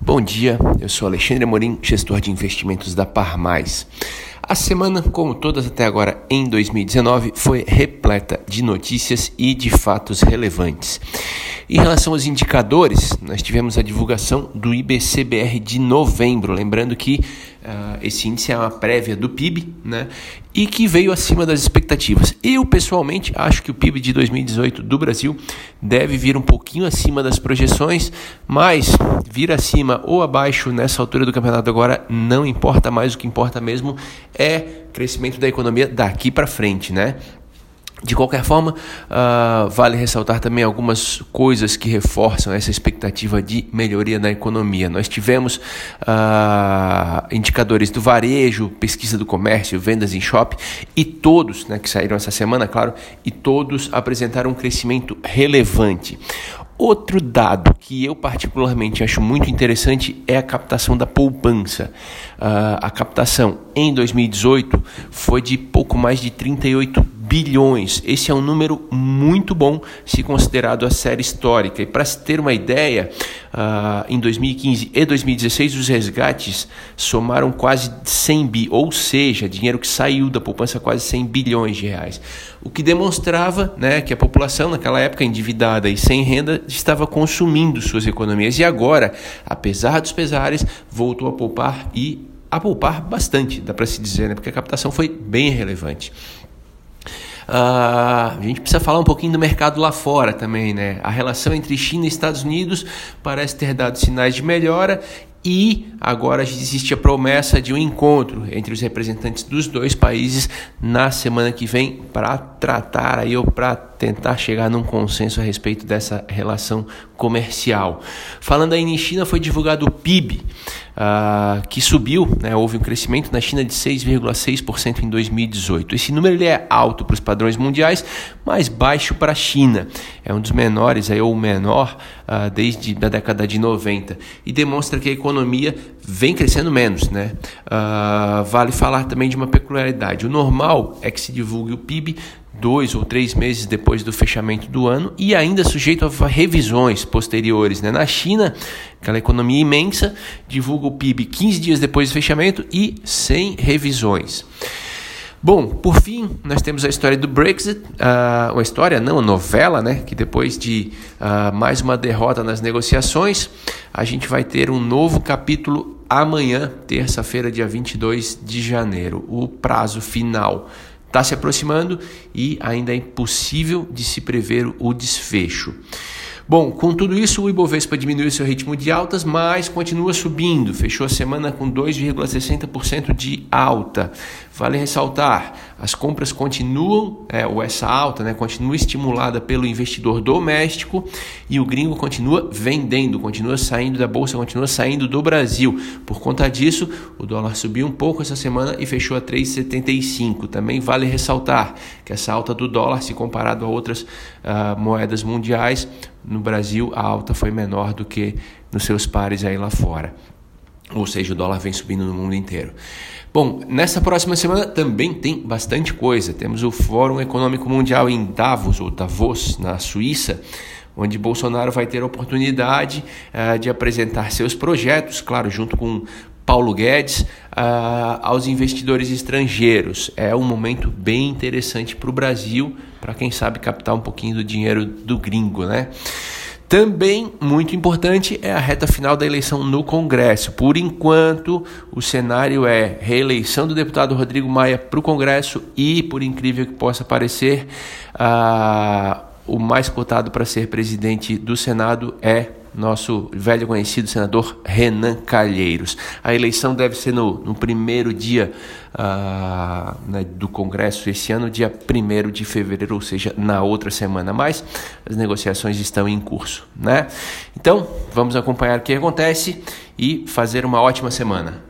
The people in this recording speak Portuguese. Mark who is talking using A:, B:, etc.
A: Bom dia, eu sou Alexandre Amorim, gestor de investimentos da Par Mais. A semana, como todas até agora em 2019, foi repleta de notícias e de fatos relevantes. Em relação aos indicadores, nós tivemos a divulgação do IBC-BR de novembro, lembrando que esse índice é uma prévia do PIB, né, e que veio acima das expectativas. Eu, pessoalmente, acho que o PIB de 2018 do Brasil deve vir um pouquinho acima das projeções, mas vir acima ou abaixo nessa altura do campeonato agora não importa mais, o que importa mesmo é crescimento da economia daqui para frente, né? De qualquer forma, vale ressaltar também algumas coisas que reforçam essa expectativa de melhoria na economia. Nós tivemos indicadores do varejo, pesquisa do comércio, vendas em shopping, e todos, né, que saíram essa semana, claro, e todos apresentaram um crescimento relevante. Outro dado que eu particularmente acho muito interessante é a captação da poupança. A captação em 2018 foi de pouco mais de 38 bilhões. Esse é um número muito bom se considerado a série histórica. E para se ter uma ideia, em 2015 e 2016 os resgates somaram quase 100 bi, ou seja, dinheiro que saiu da poupança, quase 100 bilhões de reais. O que demonstrava, né, que a população naquela época endividada e sem renda estava consumindo suas economias e agora, apesar dos pesares, voltou a poupar e a poupar bastante, dá para se dizer, né, porque a captação foi bem relevante. A gente precisa falar um pouquinho do mercado lá fora também, né? A relação entre China e Estados Unidos parece ter dado sinais de melhora e agora existe a promessa de um encontro entre os representantes dos dois países na semana que vem para tratar aí ou para tentar chegar num consenso a respeito dessa relação comercial. Falando aí em China, foi divulgado o PIB, que subiu, né? Houve um crescimento na China de 6,6% em 2018. Esse número ele é alto para os padrões mundiais, mas baixo para a China. É um dos menores, aí, ou o menor, desde a década de 90. E demonstra que a economia vem crescendo menos, né? Vale falar também de uma peculiaridade. O normal é que se divulgue o PIB 2 ou 3 meses depois do fechamento do ano e ainda sujeito a revisões posteriores, né? Na China, aquela economia imensa, divulga o PIB 15 dias depois do fechamento e sem revisões. Bom, por fim, nós temos a história do Brexit, a novela, né? Que depois de mais uma derrota nas negociações, a gente vai ter um novo capítulo amanhã, terça-feira, dia 22 de janeiro, o prazo final. Está se aproximando e ainda é impossível de se prever o desfecho. Bom, com tudo isso, o Ibovespa diminuiu seu ritmo de altas, mas continua subindo. Fechou a semana com 2,60% de alta. Vale ressaltar, as compras continuam, ou essa alta, né, continua estimulada pelo investidor doméstico e o gringo continua vendendo, continua saindo da bolsa, continua saindo do Brasil. Por conta disso, o dólar subiu um pouco essa semana e fechou a 3,75. Também vale ressaltar que essa alta do dólar, se comparado a outras moedas mundiais, no Brasil a alta foi menor do que nos seus pares aí lá fora. Ou seja, o dólar vem subindo no mundo inteiro. Bom, nessa próxima semana também tem bastante coisa. Temos o Fórum Econômico Mundial em Davos, ou Davos, na Suíça, onde Bolsonaro vai ter a oportunidade de apresentar seus projetos, claro, junto com Paulo Guedes, aos investidores estrangeiros. É um momento bem interessante para o Brasil, para quem sabe captar um pouquinho do dinheiro do gringo, né? Também muito importante é a reta final da eleição no Congresso. Por enquanto, o cenário é reeleição do deputado Rodrigo Maia para o Congresso e, por incrível que possa parecer, o mais cotado para ser presidente do Senado é nosso velho conhecido senador Renan Calheiros. A eleição deve ser no primeiro dia do Congresso esse ano, dia 1º de fevereiro, ou seja, na outra semana, mas as negociações estão em curso, né? Então, vamos acompanhar o que acontece e fazer uma ótima semana.